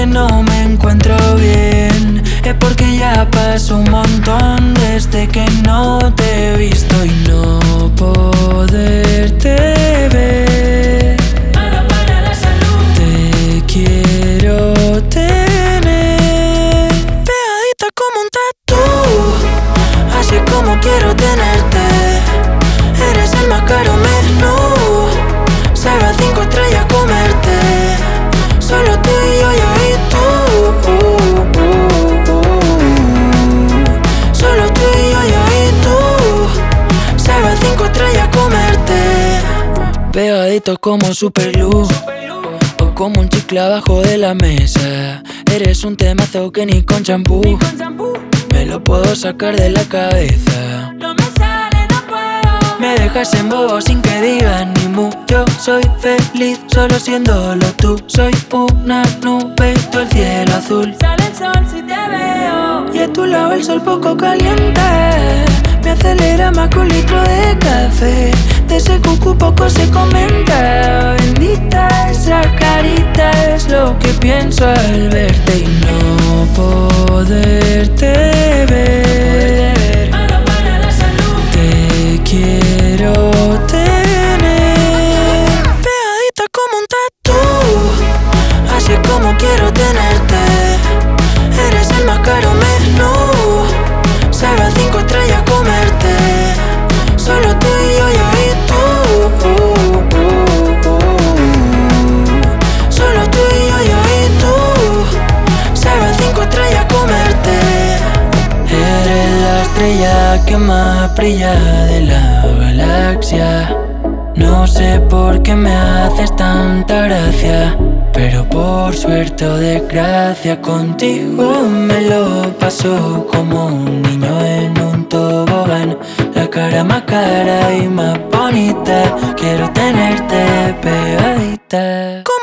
que no me encuentro bien es porque ya pasó un montón desde que no te he visto y no poderte ver. Malo para la salud. Te quiero tener pegadita como un tatú, así como quiero tenerte. Eres el más caro menú, sabe a 5 estrellas comerte. Solo tú y yo y tú. Solo tú y yo y tú, sabe a 5 estrellas comerte. Pegadito como superglue o como un chicle abajo de la mesa. Eres un temazo que ni con champú me lo puedo sacar de la cabeza. No me sale, no puedo. Me dejas en bobo sin que digas ni mu. Yo soy feliz solo siéndolo tú. Soy una nube, tú el cielo azul. Sale el sol si te veo. Y a tu lado el sol poco caliente me acelera más que un litro de café. De ese cucu poco se comenta. Bendita esa carita, es lo que pienso al verte y no poderte ver. Malo para la salud. Te quiero tener pegadita como un tatú, así como quiero tenerte. Eres el más caro menú, sabe a 5 estrellas comerte. Solo tú y yo y tú. Solo tú y yo y tú, sabe a 5 estrellas comerte. Eres la estrella que más brilla de la galaxia. No sé por qué me haces tanta gracia, pero por suerte o desgracia contigo me lo paso como un niño en un tobogán. La cara más cara y más bonita, quiero tenerte pegadita.